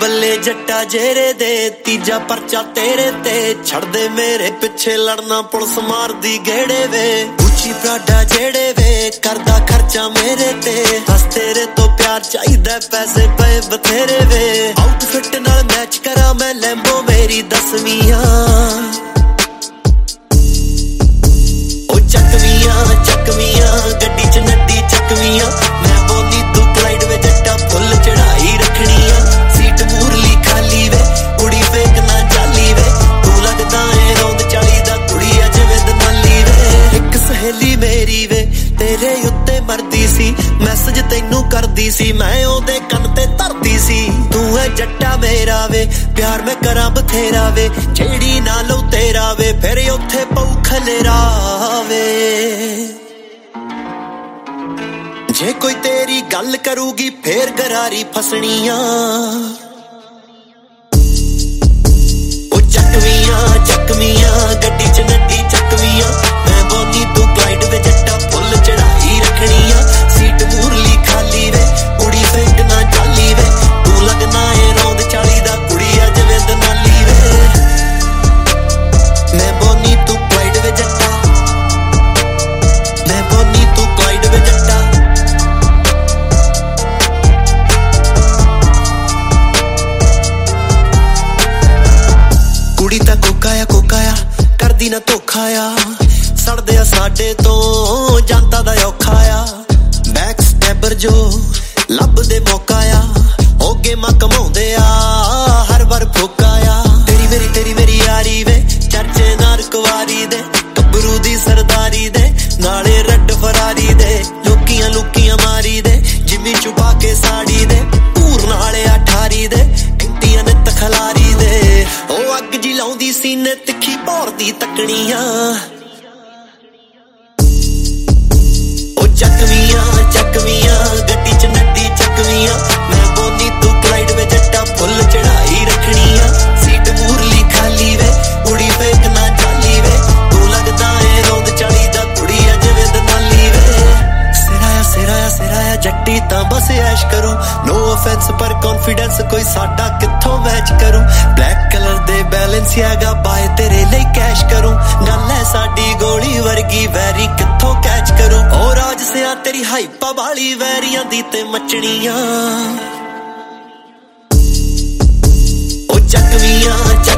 ਬੱਲੇ ਜੱਟਾ ਜੇਰੇ ਦੇ ਤੀਜਾ ਪਰਚਾ ਤੇਰੇ ਤੇ ਛੱਡ ਦੇ ਮੇਰੇ ਪਿੱਛੇ ਲੜਨਾ ਪੁਲਿਸ ਮਾਰਦੀ ਗੇੜੇ ਵੇ ਉੱਚੀ ਪ੍ਰਾਡਾ ਜਿਹੜੇ ਵੇ ਕਰਦਾ ਖਰਚਾ ਮੇਰੇ ਤੇ ਹੱਸ ਤੇਰੇ ਤੋਂ ਪਿਆਰ ਚਾਹੀਦਾ ਪੈਸੇ ਪਏ ਬਥੇਰੇ ਵੇ ਆਊਟਫਿੱਟ ਨਾਲ ਮੈਚ ਕਰਾਂ ਮੈਂ ਲੈਂਬੋ ਮੇਰੀ 10ਵੀਂ ਉਹ ਚੱਕਵੀਆਂ ਗੱਡੀ ਚ ਨੱਡੀ ਚੱਕਵੀਆਂ ਮੈਂ ਬੋਨੀ ਤੂੰ ਕਲਾਈਡ ਵੇ ਜੱਟਾ ਫੁੱਲ ਚੜਾਈ ਰੱਖਣੀ ਆ ਸੀਟ ਮੂਰਲੀ ਖਾਲੀ ਵੇ ਕੁੜੀ ਫੇਕ ਨਾ ਜਾਲੀ ਵੇ ਤੂੰ ਲੱਗਦਾ ਏ ਰੌਂਦ 40 ਦਾ ਕੁੜੀ ਅਜ ਵਿਦ ਨਾਲੀ ਵੇ ਇੱਕ ਸਹੇਲੀ ਮੇਰੀ ਵੇ ਤੇਰੇ ਉੱਤੇ ਮਰਦੀ ਸੀ ਮੈਸੇਜ ਤੈਨੂੰ ਕਰਦੀ ਸੀ ਮੈਂ ਉਹਦੇ ਕੰਨ ਤੇ ਧਰਦੀ ਸੀ ਤੂੰ ਐ ਜੱਟਾ ਮੇਰਾ ਵੇ ਪਿਆਰ ਮੈਂ ਕਰਾਂ ਬਥੇਰਾ ਵੇ ਜਿਹੜੀ ਨਾਲੋਂ ਤੇਰਾ ਵੇ ਫਿਰ ਉੱਥੇ ਪਊ ਖਲੇਰਾ ਵੇ ਜੇ ਕੋਈ ਤੇਰੀ ਗੱਲ ਕਰੂਗੀ ਫੇਰ ਗਰਾਰੀ ਫਸਣੀਆਂ ਉਹ ਚੱਕਵੀਆਂ ਗੱਡੀ ਚ ਨੱਡੀ ਚੱਕਵੀਆਂ ਮੈਂ ਬੋਨੀ ਤੂੰ ਕਲਾਈਡ ਵੇ ਜੱਟਾ ਫੁੱਲ ਚੜਾਈ ਰੱਖਣੀ ਆ ਸੀਟ ਮੂਰਲੀ ਖਾਲੀ ਵੇ ਕੁੜੀ ਫੇਕ ਨਾ ਜਾਲੀ ਵੇ ਤੂੰ ਲੱਗਣਾ ਏ ਰੌਂਦ 40 ਦਾ ਕੁੜੀ ਅਜ ਵਿਦ ਨਾਲੀ ਵੇ ਮੈਂ ਬੋਨੀ ਤੂੰ ਕਲਾਈਡ ਵੇ ਜੱਟਾ ਮੈਂ ਬੋਨੀ ਤੂੰ ਕਲਾਈਡ ਵੇ ਜੱਟਾ ਕੁੜੀ ਤਾਂ ਕੋਕਾ ਆ ਕਰਦੀ ਨਾ ਧੋਖਾ ਆ ਸੜਦੇ ਆ ਸਾਡੇ ਤੋਂ ਜਨਤਾ ਦਾ ਔਖਾ ਆ ਬੈਕ ਸਟੈਬਰ ਜੋ ਲੱਭਦੇ ਮੌਕਾ ਆ ਹੋ ਗੇਮਾਂ ਕਮਾਉਂਦੇ ਆ ਹਰ ਵਾਰ ਫੋਕਾ ਆ ਤੇਰੀ ਮੇਰੀ ਯਾਰੀ ਵੇ ਚਰਚੇ ਨਾਲ ਕੁਵਾਰੀ ਦੇ ਗੱਭਰੂ ਦੀ ਸਰਦਾਰੀ ਦੇ ਨਾਲੇ ਰੱਡ ਫਰਾਰੀ ਦੇ ਲੁਕੀਆਂ ਮਾਰੀ ਦੇ ਜਿੰਮੀ ਛੁਪਾ ਕੇ ਸਾੜੀ ਦੇ ਧੂਰ ਨਾਲੇ ਅਠਾਰੀ ਦੇ ਇੰਟੀਆਂ ਨੇ ਤਖਲਾਰੀ ਦੇ ਉਹ ਅੱਗ ਜੀ ਲਾਉਂਦੀ ਸੀਨੇ ਤਿੱਖੀ ਭੌਰਦੀ ਤੱਕਣੀਆਂ ਉਹ ਚੱਕਵੀਆਂ ਗੱਡੀ ਚ ਨੱਡੀ ਚੱਕਵੀਆਂ ਮੈਂ ਬੋਨੀ ਤੂੰ ਕਲਾਈਡ ਵੇ ਜੱਟਾ ਫੁੱਲ ਚੜਾਈ ਰੱਖਣੀ ਆ ਸੀਟ ਮੂਰਲੀ ਖਾਲੀ ਵੇ ਕੁੜੀ ਫੇਕ ਨਾ ਜਾਲੀ ਵੇ ਤੂੰ ਲੱਗਦਾ ਏ ਰੌਂਦ 40 ਦਾ ਕੁੜੀ ਅਜ ਵਿਦ ਨਾਲੀ ਵੇ ਸਿਰਾਇਆ ਜੱਟੀ ਤਾਂ ਬਸ ਐਸ਼ ਕਰੂੰ ਨੋ ਆਫੈਂਸ ਪਰ ਕੌਨਫੀਡੈਂਸ ਕੋਈ ਸਾਡਾ ਕਿੱਥੋਂ ਮੈਚ ਕਰੂੰ ਬਲੈਕ ਕਲਰ ਦੇ ਬੈਲੈਂਸਿਆਗਾ ਬਾਏ ਤੇਰੇ ਲਈ ਕੈਸ਼ ਕਰੂੰ ਗੱਲ ਹੈ ਸਾਡੀ ਗੋਲੀ ਵਰਗੀ ਵੈਰੀ ਕਿੱਥੋਂ ਕੈਚ ਕਰੂੰ ਉਹ ਰਾਜ ਸਿਆ ਤੇਰੀ ਹਾਈਪਾ ਵਾਲੀ ਵੈਰੀਆਂ ਦੀ ਤੇ ਮੱਚਣੀਆਂ ਉਹ ਚੱਕਵੀਆਂ